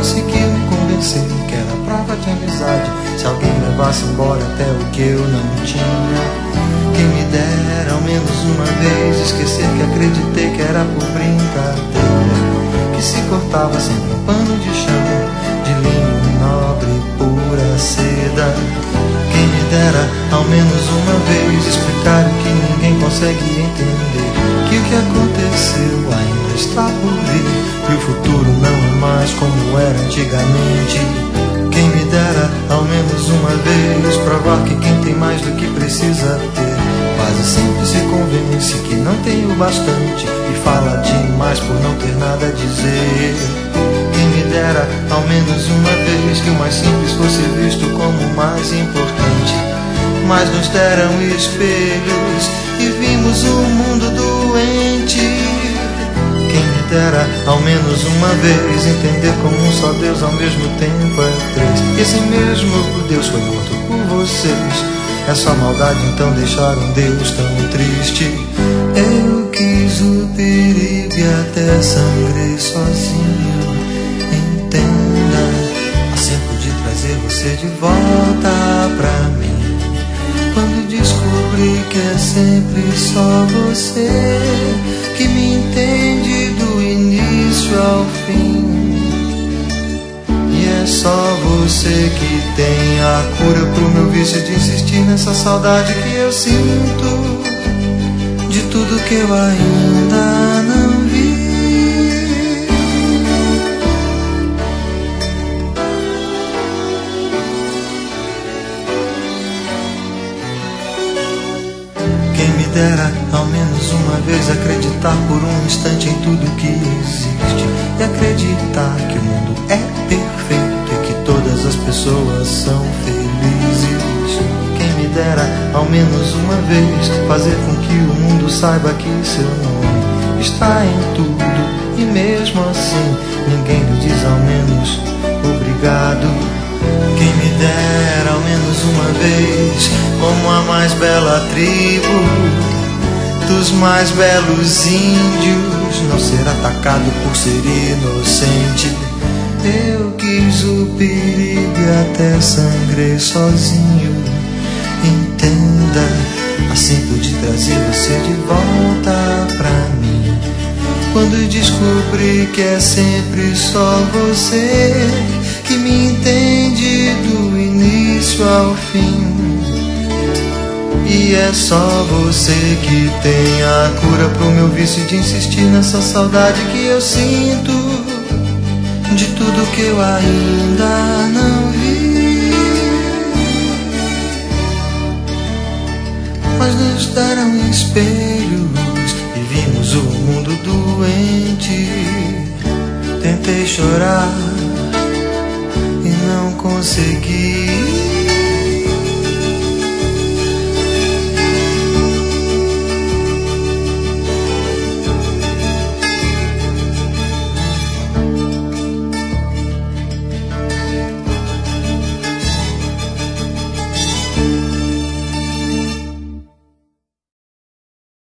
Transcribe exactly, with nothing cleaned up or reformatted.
conseguiu me convencer que era prova de amizade se alguém levasse embora até o que eu não tinha. Quem me dera ao menos uma vez esquecer que acreditei que era por brincadeira, que se cortava sempre um pano de chão de linho nobre, pura seda. Quem me dera ao menos uma vez explicar o que ninguém consegue entender, que o que aconteceu ainda está por vir e o futuro não é mais como era antigamente. Quem me dera ao menos uma vez provar que quem tem mais do que precisa ter quase sempre se convence que não tem o bastante e fala demais por não ter nada a dizer. Quem me dera ao menos uma vez que o mais simples fosse visto como o mais importante, mas nos deram espelhos e vimos o mundo doente. Quem me dera ao menos uma vez entender como um só Deus ao mesmo tempo é três. Esse mesmo Deus foi morto por vocês. É só maldade então deixar um Deus tão triste. Eu quis o perigo e até sangrei sozinho. Entenda, assim pude trazer você de volta pra mim. Quando descobri que é sempre só você que me entende do início ao fim, e é só você que tem a cura pro meu vício de insistir nessa saudade que eu sinto de tudo que eu ainda não vi. Quem me dera ao menos uma vez acreditar por um instante em tudo que existe e acreditar que o mundo é perfeito e que todas as pessoas são felizes. Quem me dera ao menos uma vez fazer com que o mundo saiba que seu nome está em tudo e mesmo assim ninguém lhe diz ao menos obrigado. Quem me dera ao menos uma vez, como a mais bela tribo dos mais belos índios, não ser atacado por ser inocente. Eu quis o perigo e até sangrei sozinho. Entenda, assim pude trazer você de volta pra mim. Quando descobri que é sempre só você que me entende do início ao fim, e é só você que tem a cura pro meu vício de insistir nessa saudade que eu sinto de tudo que eu ainda não vi. Mas nos deram espelhos e vimos o mundo doente. Tentei chorar e não consegui.